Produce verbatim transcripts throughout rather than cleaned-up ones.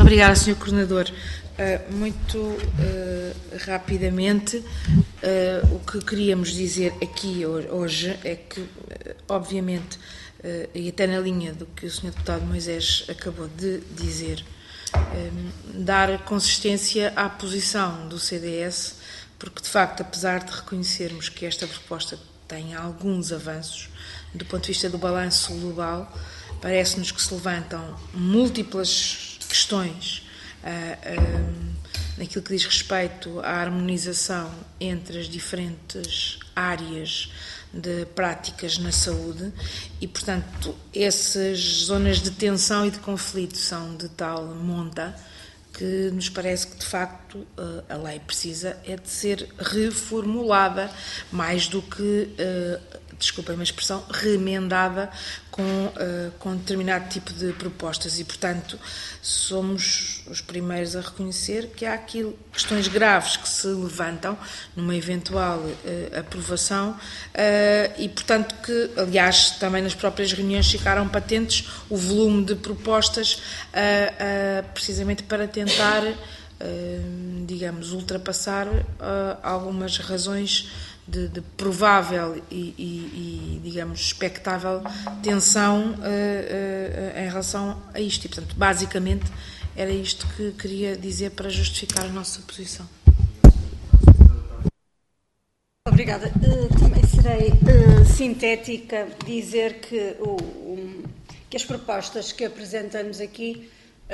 obrigada, senhor Coordenador. Uh, muito uh, rapidamente, uh, o que queríamos dizer aqui hoje é que, uh, obviamente, uh, e até na linha do que o senhor Deputado Moisés acabou de dizer, um, dar consistência à posição do C D S, porque, de facto, apesar de reconhecermos que esta proposta tem alguns avanços, do ponto de vista do balanço global, parece-nos que se levantam múltiplas questões uh, uh, naquilo que diz respeito à harmonização entre as diferentes áreas de práticas na saúde e, portanto, essas zonas de tensão e de conflito são de tal monta que nos parece que, de facto, a lei precisa é de ser reformulada, mais do que, desculpem a expressão, remendada com, com determinado tipo de propostas. E, portanto, somos os primeiros a reconhecer que há aqui questões graves que se levantam numa eventual aprovação e, portanto, que, aliás, também nas próprias reuniões ficaram patentes o volume de propostas precisamente para tentar tentar, digamos, ultrapassar algumas razões de, de provável e, e, e, digamos, expectável tensão em relação a isto. E, portanto, basicamente, era isto que queria dizer para justificar a nossa posição. Obrigada. Também serei sintética, dizer que, o, que as propostas que apresentamos aqui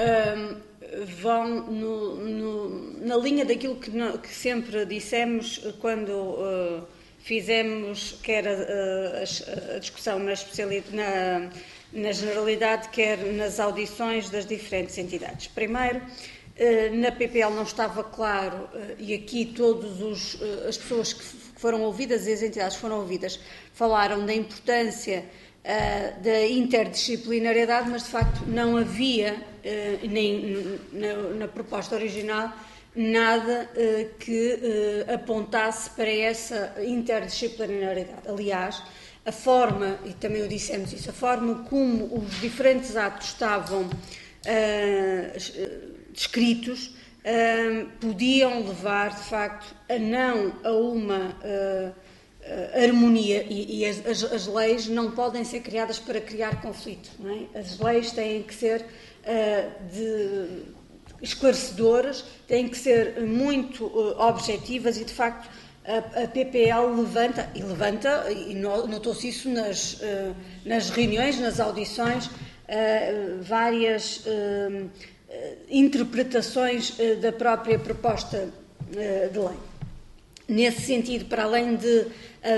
vão no, no, na linha daquilo que, no, que sempre dissemos quando uh, fizemos quer a, a, a discussão na, na, na generalidade, quer nas audições das diferentes entidades. Primeiro, uh, na P P L não estava claro, uh, e aqui todas uh, as pessoas que foram ouvidas e as entidades que foram ouvidas falaram da importância Uh, da interdisciplinariedade, mas de facto não havia, uh, nem na, na proposta original, nada uh, que uh, apontasse para essa interdisciplinariedade. Aliás, a forma, e também o dissemos isso, a forma como os diferentes atos estavam uh, descritos uh, podiam levar, de facto, a não a uma uh, harmonia, e, e as, as leis não podem ser criadas para criar conflito, não é? As leis têm que ser uh, de, esclarecedoras, têm que ser muito uh, objetivas e, de facto, a, a P P L levanta, e levanta, e notou-se isso nas, uh, nas reuniões, nas audições, uh, várias uh, interpretações uh, da própria proposta uh, de lei. Nesse sentido, para além de uh,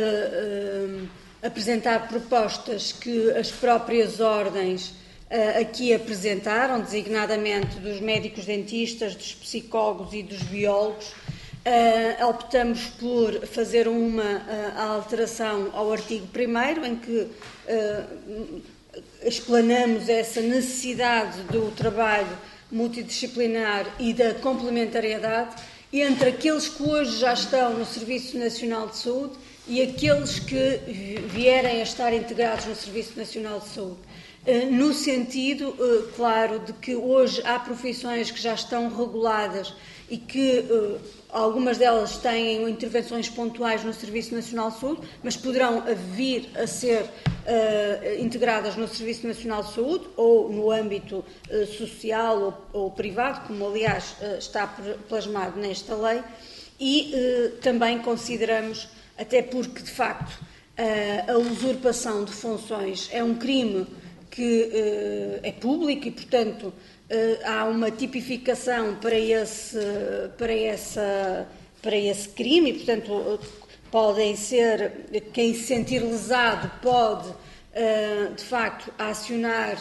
uh, apresentar propostas que as próprias ordens uh, aqui apresentaram, designadamente dos médicos dentistas, dos psicólogos e dos biólogos, uh, optamos por fazer uma uh, alteração ao artigo primeiro, em que uh, explanamos essa necessidade do trabalho multidisciplinar e da complementariedade entre aqueles que hoje já estão no Serviço Nacional de Saúde e aqueles que vierem a estar integrados no Serviço Nacional de Saúde. No sentido, claro, de que hoje há profissões que já estão reguladas e que algumas delas têm intervenções pontuais no Serviço Nacional de Saúde, mas poderão vir a ser uh, integradas no Serviço Nacional de Saúde ou no âmbito uh, social ou, ou privado, como aliás uh, está plasmado nesta lei, e uh, também consideramos, até porque de facto uh, a usurpação de funções é um crime que uh, é público e, portanto, Uh, há uma tipificação para esse, para, essa, para esse crime e, portanto, uh, podem ser, quem se sentir lesado pode, uh, de facto, acionar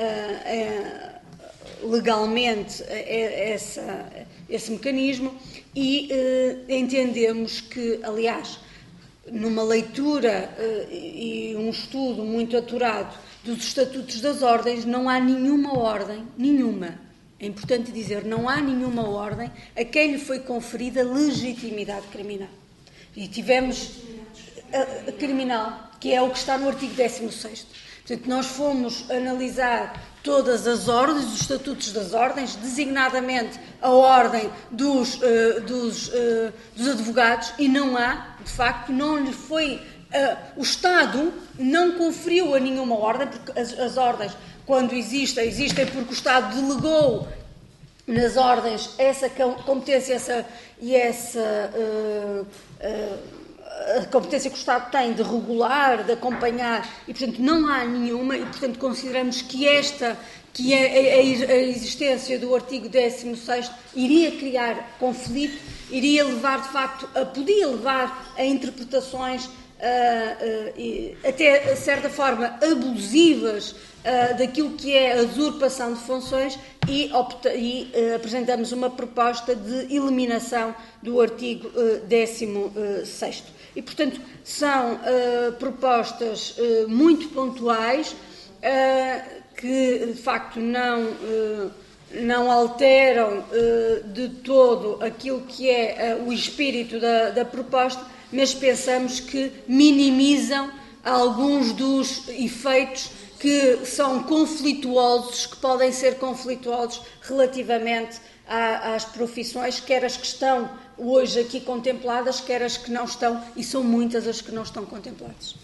uh, uh, legalmente uh, essa, esse mecanismo e uh, entendemos que, aliás, numa leitura uh, e um estudo muito aturado dos estatutos das ordens, não há nenhuma ordem, nenhuma, é importante dizer, não há nenhuma ordem a quem lhe foi conferida legitimidade criminal. E tivemos a, a criminal, que é o que está no artigo décimo sexto. Portanto, nós fomos analisar todas as ordens, os estatutos das ordens, designadamente a ordem dos, uh, dos, uh, dos advogados, e não há, de facto, não lhe foi, uh, o Estado não conferiu a nenhuma ordem, porque as, as ordens, quando existem, existem porque o Estado delegou nas ordens essa competência essa, e essa uh, uh, a competência que o Estado tem de regular, de acompanhar, e, portanto, não há nenhuma, e, portanto, consideramos que esta, que é a existência do artigo décimo sexto iria criar conflito, iria levar, de facto, a, podia levar a interpretações, uh, uh, até, de certa forma, abusivas uh, daquilo que é a usurpação de funções, e, opta, e uh, apresentamos uma proposta de eliminação do artigo uh, décimo sexto. E, portanto, são uh, propostas uh, muito pontuais, uh, que, de facto, não, uh, não alteram uh, de todo aquilo que é uh, o espírito da, da proposta, mas pensamos que minimizam alguns dos efeitos que são conflituosos, que podem ser conflituosos relativamente a, às profissões, quer as que estão hoje aqui contempladas, quer as que não estão, e são muitas as que não estão contempladas.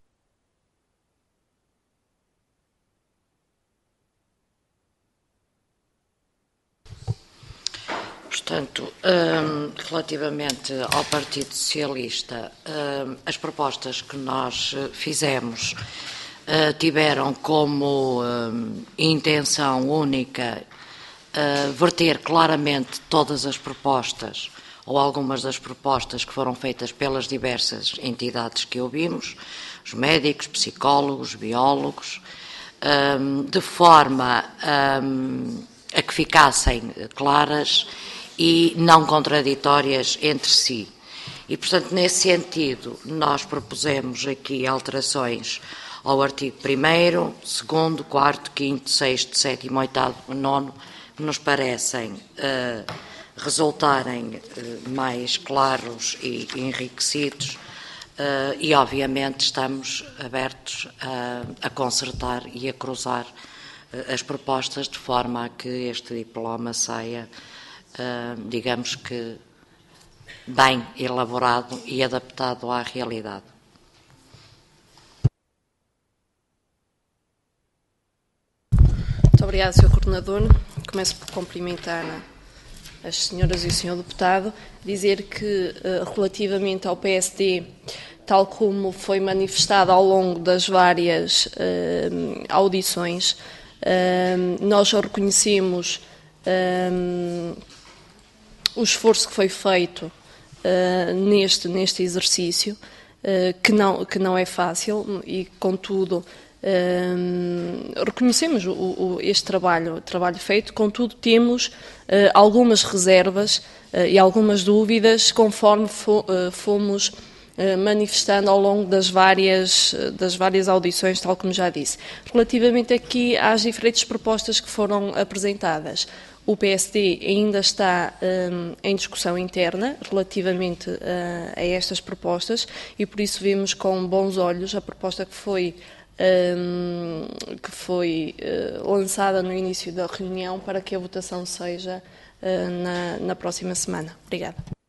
Portanto, um, relativamente ao Partido Socialista, um, as propostas que nós fizemos uh, tiveram como um, intenção única uh, verter claramente todas as propostas, ou algumas das propostas que foram feitas pelas diversas entidades que ouvimos, os médicos, psicólogos, biólogos, um, de forma um, a que ficassem claras e não contraditórias entre si. E, portanto, nesse sentido, nós propusemos aqui alterações ao artigo primeiro, segundo, quarto, quinto, sexto, sétimo, oitavo, nono, que nos parecem uh, resultarem uh, mais claros e enriquecidos, uh, e, obviamente, estamos abertos a, a consertar e a cruzar uh, as propostas de forma a que este diploma saia, Uh, digamos que, bem elaborado e adaptado à realidade. Muito obrigada, senhor Coordenador. Começo por cumprimentar as senhoras e o senhor Deputado, dizer que, uh, relativamente ao P S D, tal como foi manifestado ao longo das várias uh, audições, uh, nós já reconhecemos uh, o esforço que foi feito uh, neste, neste exercício, uh, que, não, que não é fácil, e, contudo, uh, reconhecemos o, o, este trabalho, trabalho feito, contudo, temos uh, algumas reservas uh, e algumas dúvidas, conforme fo, uh, fomos uh, manifestando ao longo das várias, das várias audições, tal como já disse. Relativamente aqui às diferentes propostas que foram apresentadas, o P S D ainda está um, em discussão interna relativamente uh, a estas propostas, e por isso vemos com bons olhos a proposta que foi, um, que foi uh, lançada no início da reunião, para que a votação seja uh, na, na próxima semana. Obrigada.